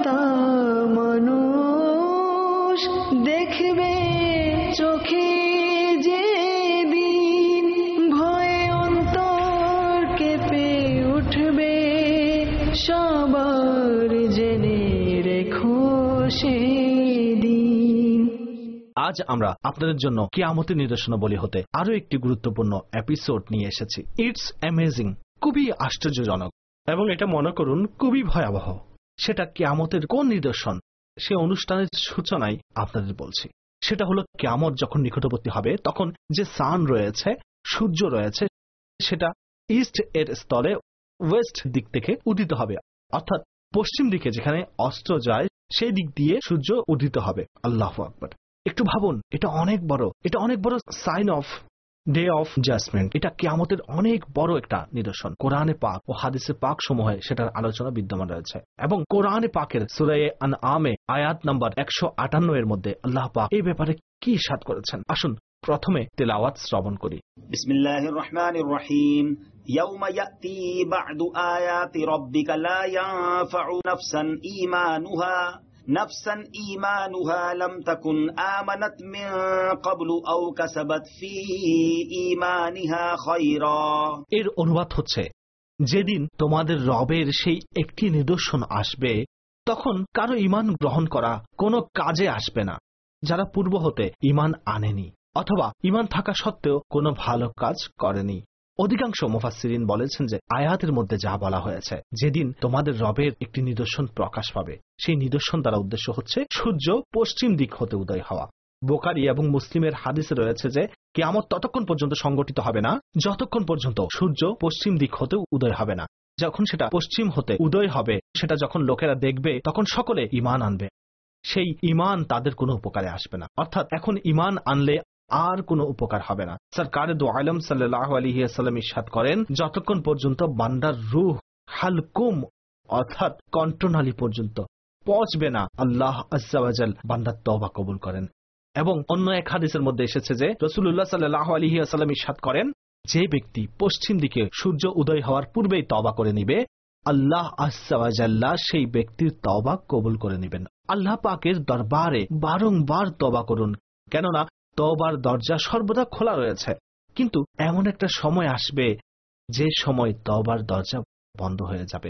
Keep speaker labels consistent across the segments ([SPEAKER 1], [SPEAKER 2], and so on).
[SPEAKER 1] তা মানুষ দেখবে চোখে, যে দিন ভয়ে অন্তর কেঁপে উঠবে, সবার জেনে রেখো সেদিন।
[SPEAKER 2] আজ আমরা আপনাদের জন্য কিয়ামতের নিদর্শনাবলী হতে আরো একটি গুরুত্বপূর্ণ এপিসোড নিয়ে এসেছি। ইটস অ্যামেজিং, খুবই আশ্চর্যজনক এবং এটা মনে করুন খুবই ভয়াবহ। সেটা কিয়ামতের কোন নিদর্শন, সে অনুষ্ঠানের সূচনায় আপনাদের বলছি। সেটা হলো কিয়ামত যখন নিকটবর্তী হবে তখন যে সান রয়েছে, সূর্য রয়েছে, সেটা ইস্ট এর স্থলে ওয়েস্ট দিক থেকে উদিত হবে, অর্থাৎ পশ্চিম দিকে যেখানে অস্ত যায় সেই দিক দিয়ে সূর্য উদিত হবে। আল্লাহু আকবার। একটু ভাবুন, এটা অনেক বড় sign of day of judgement. এটা কিয়ামতের অনেক বড় একটা নিদর্শন। কোরআনে পাক ও হাদিসে পাক সমূহে সেটার আলোচনা বিদ্যমান রয়েছে এবং কোরআনে পাকের সূরা আনআমে আয়াত নাম্বার 158 এর মধ্যে আল্লাহ পাক এই ব্যাপারে কি ইরশাদ করেছেন, আসুন প্রথমে তেলাওয়াত শ্রবণ করি।
[SPEAKER 3] বিসমিল্লাহির রহমানির রহিম। ইয়াউমা ইয়াতি বা'দু আয়াতি রাব্বিকা লা ইয়ানফা'ু নাফসান ঈমানুহা লাম তাকুন আমানাত মিন ক্বাবলু আও কাসাবাত ফি ঈমানিহা খায়রা।
[SPEAKER 2] এর অনুবাদ হচ্ছে, যেদিন তোমাদের রবের সেই একটি নিদর্শন আসবে তখন কারো ঈমান গ্রহণ করা কোনো কাজে আসবে না যারা পূর্ব হতে ঈমান আনেনি অথবা ঈমান থাকা সত্ত্বেও কোনো ভালো কাজ করেনি। অধিকাংশ মুফাসসিরিন বলেছেন যে আয়াতের মধ্যে যা বলা হয়েছে, যেদিন তোমাদের রবের একটি নিদর্শন প্রকাশ পাবে, সেই নিদর্শন দ্বারা উদ্দেশ্য হচ্ছে সূর্য পশ্চিম দিক হতে উদয় হওয়া। বুখারী এবং মুসলিমের হাদিসে রয়েছে যে কিয়ামত ততক্ষণ পর্যন্ত সংগঠিত হবে না যতক্ষণ পর্যন্ত সূর্য পশ্চিম দিক হতে উদয় হবে না। যখন সেটা পশ্চিম হতে উদয় হবে, সেটা যখন লোকেরা দেখবে তখন সকলে ঈমান আনবে। সেই ঈমান তাদের কোনো উপকারে আসবে না, অর্থাৎ এখন ঈমান আনলে আর কোনো উপকার হবে না। সরকারে দো আলম সাল্লাল্লাহু আলাইহি ওয়াসাল্লাম ইরশাদ করেন, যতক্ষণ পর্যন্ত বান্দার রূহ হালকুম অর্থাৎ কণ্ঠনালী পর্যন্ত পৌঁছবে না, আল্লাহ আযজা ওয়া জাল বান্দার তওবা কবুল করেন। এবং অন্য এক হাদিসের মধ্যে এসেছে যে রাসূলুল্লাহ সাল্লাল্লাহু আলাইহি ওয়াসাল্লাম ইরশাদ করেন, যে ব্যক্তি পশ্চিম দিকে সূর্য উদয় হওয়ার পূর্বেই তওবা করে নিবে, আল্লাহ আযজা ওয়া জাল্লা সেই ব্যক্তির তওবা কবুল করে নেবেন। আল্লাহ পাকের দরবারে বারংবার তওবা করুন, কেননা তওবার দরজা সর্বদা খোলা রয়েছে। কিন্তু এমন একটা সময় আসবে যে সময় তওবার দরজা বন্ধ হয়ে যাবে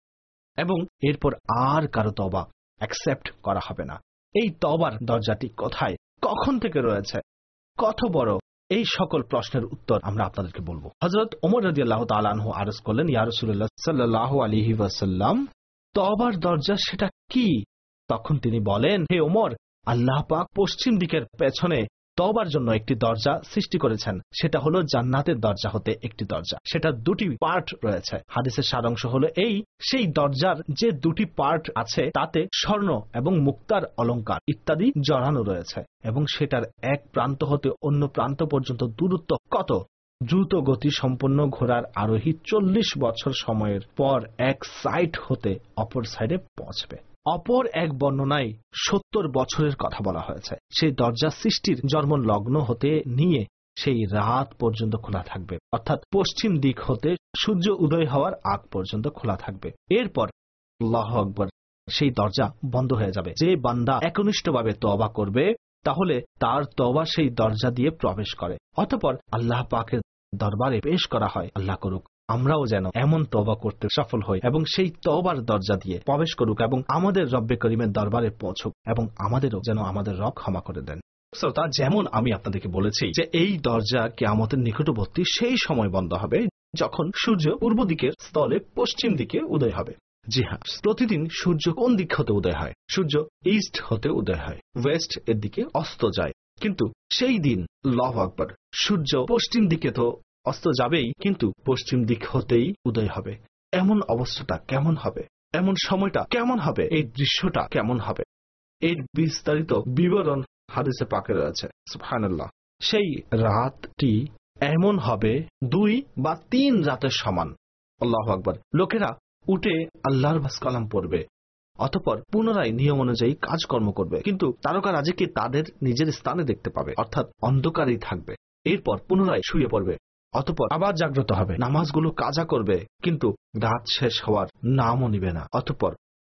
[SPEAKER 2] এবং এরপর আর কারো তওবা অ্যাকসেপ্ট করা হবে না। এই তওবার দরজাটি কোথায়, কখন থেকে রয়েছে, কত বড়, এই সকল প্রশ্নের উত্তর আমরা আপনাদেরকে বলবো। হযরত ওমর রাদিয়াল্লাহু তাআলা আনহু আরজ করলেন, ইয়া রাসূলুল্লাহ সাল্লাল্লাহু আলাইহি ওয়াসাল্লাম, তওবার দরজা সেটা কি? তখন তিনি বলেন, হে ওমর, আল্লাহ পাক পশ্চিম দিকের পেছনে তওবার জন্য একটি দরজা সৃষ্টি করেছেন, সেটা হলো জান্নাতের দরজা হতে একটি দরজা। সেটা দুটি পার্ট রয়েছে। হাদিসের সারাংশ হলো এই, সেই দরজার যে দুটি পার্ট আছে তাতে স্বর্ণ এবং মুক্তার অলংকার ইত্যাদি জড়ানো রয়েছে এবং সেটার এক প্রান্ত হতে অন্য প্রান্ত পর্যন্ত দূরত্ব কত? দ্রুত গতি সম্পন্ন ঘোড়ার আরোহী 40 বছর সময়ের পর এক সাইড হতে অপর সাইডে পৌঁছবে। অপর এক বর্ণনায় 70 বছরের কথা বলা হয়েছে। সেই দরজা সৃষ্টির জন্ম লগ্ন হতে নিয়ে সেই রাত পর্যন্ত খোলা থাকবে, অর্থাৎ পশ্চিম দিক হতে সূর্য উদয় হওয়ার আগ পর্যন্ত খোলা থাকবে। এরপর আল্লাহু আকবার, সেই দরজা বন্ধ হয়ে যাবে। যে বান্দা একনিষ্ঠভাবে তওবা করবে তাহলে তার তওবা সেই দরজা দিয়ে প্রবেশ করে, অতঃপর আল্লাহ পাকের দরবারে পেশ করা হয়। আল্লাহ করুক আমরাও যেন এমন তওবা করতে সফল হই এবং সেই তওবার দরজা দিয়ে প্রবেশ করুক এবং আমাদের রব্বে করিমের দরবারে পৌঁছুক এবং আমাদেরও যেন আমাদের রব ক্ষমা করে দেন। শ্রোতা, যেমন আমি আপনাদেরকে বলেছি যে এই দরজা কিয়ামতের নিকটবর্তী সেই সময় বন্ধ হবে যখন সূর্য পূর্ব দিকের স্থলে পশ্চিম দিকে উদয় হবে। জি হ্যাঁ, প্রতিদিন সূর্য কোন দিক হতে উদয় হয়? সূর্য ইস্ট হতে উদয় হয়, ওয়েস্ট এর দিকে অস্ত যায়। কিন্তু সেই দিন আল্লাহু আকবার, সূর্য পশ্চিম দিকে তো অস্ত যাবেই, কিন্তু পশ্চিম দিক হতেই উদয় হবে। এমন অবস্থাটা কেমন হবে? এমন সময়টা কেমন হবে? এই দৃশ্যটা কেমন হবে? এর বিস্তারিত বিবরণ হাদিসে পাকে রয়েছে। সুবহানাল্লাহ। সেই রাতটি এমন হবে 2 বা 3 রাতের সমান। আল্লাহু আকবার। লোকেরা উঠে আল্লাহর কালাম পড়বে, অতঃপর পুনরায় নিয়ম অনুযায়ী কাজকর্ম করবে, কিন্তু তারকারাজিকে তাদের নিজের স্থানে দেখতে পাবে, অর্থাৎ অন্ধকারেই থাকবে। এরপর পুনরায় শুয়ে পড়বে, অতঃপর আবার জাগ্রত হবে, নামাজগুলো কাজা করবে, কিন্তু রাত শেষ হওয়ার নামও নিবে না। অতঃপর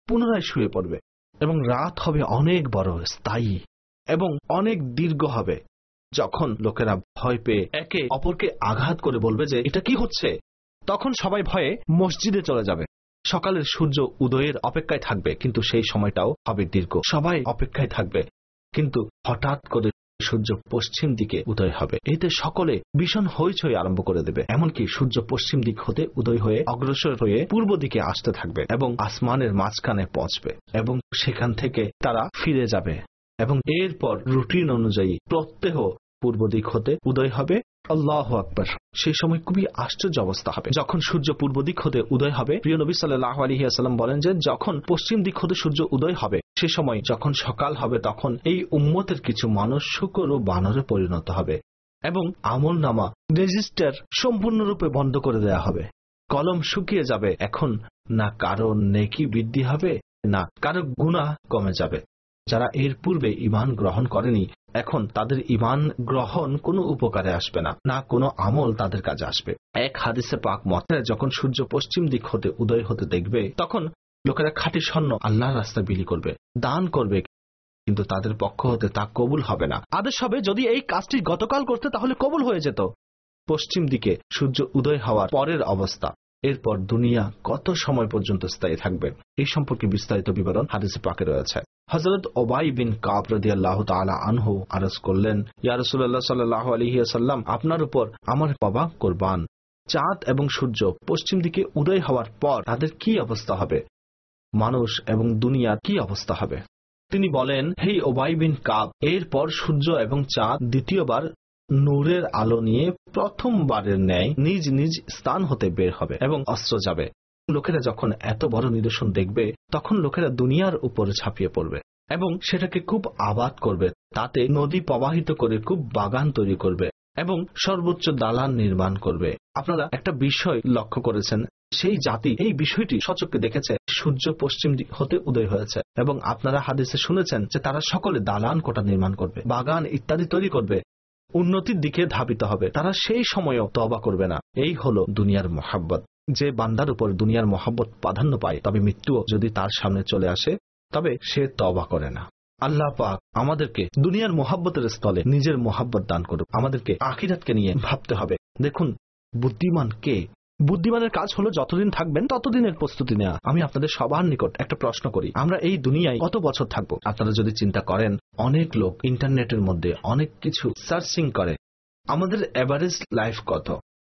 [SPEAKER 2] পুনরায় শুয়ে পড়বে এবং রাত হবে অনেক বড়, স্থায়ী এবং অনেক দীর্ঘ হবে। যখন লোকেরা ভয় পেয়ে একে অপরকে আঘাত করে বলবে যে এটা কি হচ্ছে, তখন সবাই ভয়ে মসজিদে চলে যাবে। সকালের সূর্য উদয়ের অপেক্ষায় থাকবে, কিন্তু সেই সময়টাও হবে দীর্ঘ। সবাই অপেক্ষায় থাকবে, কিন্তু হঠাৎ করে সূর্য পশ্চিম দিকে উদয় হবে। এতে সকলে ভীষণ হইচই আরম্ভ করে দেবে। এমনকি সূর্য পশ্চিম দিক হতে উদয় হয়ে অগ্রসর হয়ে পূর্ব দিকে আসতে থাকবে এবং আসমানের মাঝখানে পৌঁছবে এবং সেখান থেকে তারা ফিরে যাবে এবং এরপর রুটিন অনুযায়ী প্রত্যহ পূর্ব দিক হতে উদয় হবে। আল্লাহু আকবার। সেই সময় খুবই আশ্চর্য অবস্থা হবে যখন সূর্য পূর্ব দিক হতে উদয় হবে। প্রিয় নবী সাল্লাল্লাহু আলাইহি ওয়াসাল্লাম বলেন যে যখন পশ্চিম দিক হতে সূর্য উদয় হবে, সে সময় যখন সকাল হবে, তখন এই উম্মতের কিছু মানুষ শূকর ও বানরে পরিণত হবে এবং আমলনামা রেজিস্টার সম্পূর্ণরূপে বন্ধ করে দেওয়া হবে। কলম শুকিয়ে যাবে। এখন না কারো নেকি বৃদ্ধি হবে, না কারো গুনাহ কমে যাবে। যারা এর পূর্বে ঈমান গ্রহণ করেনি, এখন তাদের ঈমান গ্রহণ কোনো উপকারে আসবে না, না কোনো আমল তাদের কাজে আসবে। এক হাদিসে পাক মতে যখন সূর্য পশ্চিম দিক হতে উদয় হতে দেখবে, তখন লোকেরা খাঁটি স্বর্ণ আল্লাহর রাস্তায় বিলি করবে, দান করবে, কিন্তু তাদের পক্ষ হতে তা কবুল হবে না। আদেশ হবে যদি এই কাজটি গতকাল করতে তাহলে কবুল হয়ে যেত। পশ্চিম দিকে সূর্য উদয় হওয়ার পরের অবস্থা, এরপর দুনিয়া কত সময় পর্যন্ত স্থায়ী থাকবে, এই সম্পর্কে বিস্তারিত বিবরণ হাদিসে পাকে রয়েছে। হযরত উবাই বিন কাব রাদিয়াল্লাহু তাআলা আনহু আরজ করলেন, ইয়া রাসূলুল্লাহ সাল্লাল্লাহু আলাইহি ওয়াসাল্লাম, আপনার উপর আমার বাবা কুরবান। চাঁদ এবং সূর্য পশ্চিম দিকে উদয় হওয়ার পর তাদের কি অবস্থা হবে? মানুষ এবং দুনিয়ার কি অবস্থা হবে? তিনি বলেন, হে উবাই বিন কাব, এরপর সূর্য এবং চাঁদ দ্বিতীয়বার নূরের আলো নিয়ে প্রথমবারের ন্যায় নিজ নিজ স্থান হতে বের হবে এবং অস্ত্র যাবে। লোকেরা যখন এত বড় নিদর্শন দেখবে, তখন লোকেরা দুনিয়ার উপরে ঝাঁপিয়ে পড়বে এবং সেটাকে খুব আবাদ করবে, তাতে নদী প্রবাহিত করে খুব বাগান তৈরি করবে এবং সর্বোচ্চ দালান নির্মাণ করবে। আপনারা একটা বিষয় লক্ষ্য করেছেন, সেই জাতি এই বিষয়টি সচক্ষে দেখেছে, সূর্য পশ্চিম দিক হতে উদয় হয়েছে এবং আপনারা হাদিসে শুনেছেন যে তারা সকলে দালান কোঠা নির্মাণ করবে, বাগান ইত্যাদি তৈরি করবে, উন্নতির দিকে ধাবিত হবে। তারা সেই সময়ও তওবা করবে না। এই হলো দুনিয়ার মহাব্বত। যে বান্দার উপর দুনিয়ার মহাব্বত প্রাধান্য পায়, তবে মৃত্যুও যদি তার সামনে চলে আসে, তবে সে তওবা করে না। আল্লাহ পাক আমাদেরকে দুনিয়ার মহাব্বতের স্থলে নিজের মহাব্বত দান করুক। আমাদেরকে আখিরাতকে নিয়ে ভাবতে হবে। দেখুন, বুদ্ধিমান কে? বুদ্ধিমানের কাজ হলো যতদিন থাকবেন ততদিনের প্রস্তুতি নেওয়া। আমি আপনাদের সবার নিকট একটা প্রশ্ন করি, আমরা এই দুনিয়ায় কত বছর থাকবো? আপনারা যদি চিন্তা করেন, অনেক লোক ইন্টারনেটের মধ্যে অনেক কিছু সার্চিং করে। আমাদের এভারেজ লাইফ কত?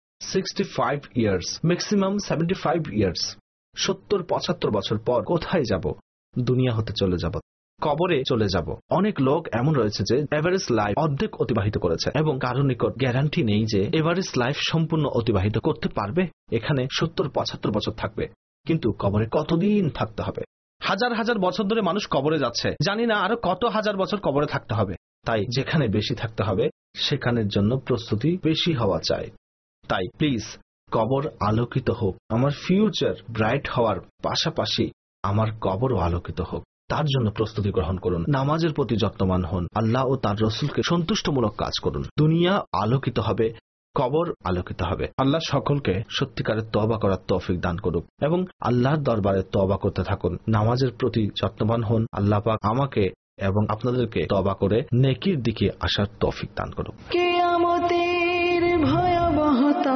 [SPEAKER 2] 65 ইয়ার্স, ম্যাক্সিমাম 75 ইয়ার্স। 70-75 বছর পর কোথায় যাব? দুনিয়া হতে চলে যাব, কবরে চলে যাব। অনেক লোক এমন রয়েছে যে এভারেজ লাইফ অর্ধেক অতিবাহিত করেছে এবং কারো নিকট গ্যারান্টি নেই যে এভারেজ লাইফ সম্পূর্ণ অতিবাহিত করতে পারবে। এখানে 70-75 বছর থাকবে, কিন্তু কবরে কতদিন থাকতে হবে? হাজার হাজার বছর ধরে মানুষ কবরে যাচ্ছে, জানি না আরো কত হাজার বছর কবরে থাকতে হবে। তাই যেখানে বেশি থাকতে হবে, সেখানের জন্য প্রস্তুতি বেশি হওয়া চাই। তাই প্লিজ, কবর আলোকিত হোক। আমার ফিউচার ব্রাইট হওয়ার পাশাপাশি আমার কবরও আলোকিত হোক, তার জন্য প্রস্তুতি গ্রহণ করুন। নামাজের প্রতি যত্নবান হন, আল্লাহ ও তার রসুলকে সন্তুষ্টমূলক কাজ করুন। দুনিয়া আলোকিত হবে, কবর আলোকিত হবে। আল্লাহ সকলকে সত্যিকারের তওবা করার তৌফিক দান করুক এবং আল্লাহর দরবারে তওবা করতে থাকুন। নামাজের প্রতি যত্নবান হন। আল্লাহ পাক আমাকে এবং আপনাদেরকে তওবা করে নেকির দিকে আসার তৌফিক দান করুক।
[SPEAKER 1] কিয়ামতের ভয়াবহতা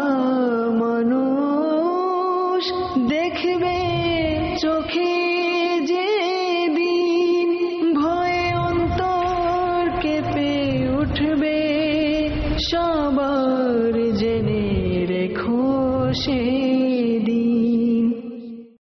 [SPEAKER 1] মানুষ দেখবে চোখে, যে দিন ভয়ে অন্তর কেঁপে উঠবে, সবার জেনে